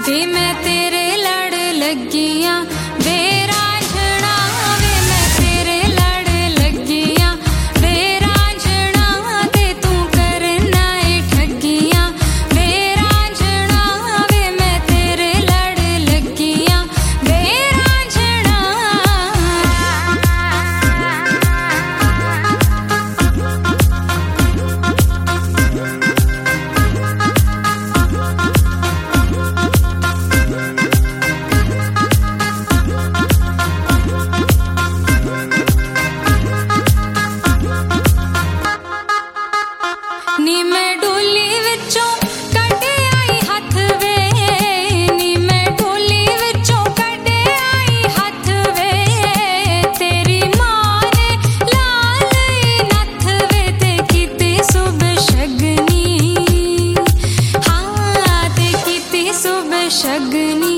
वे मैं तेरे लड़ लगिया वे रांझणा वे मैं तेरे लड़ लगिया वे रांझणा ते तू करना ए ठगिया वे रांझणा वे मैं तेरे लड़ लगिया वे रांझणा नी मैं डोली विचों कढ आई हथ वे नी मैं डोली विचों कढ आई हथ वे तेरी मां ने लाल नथ वे ते कीती सुब शगनी हाँ ते कीती सुब शगनी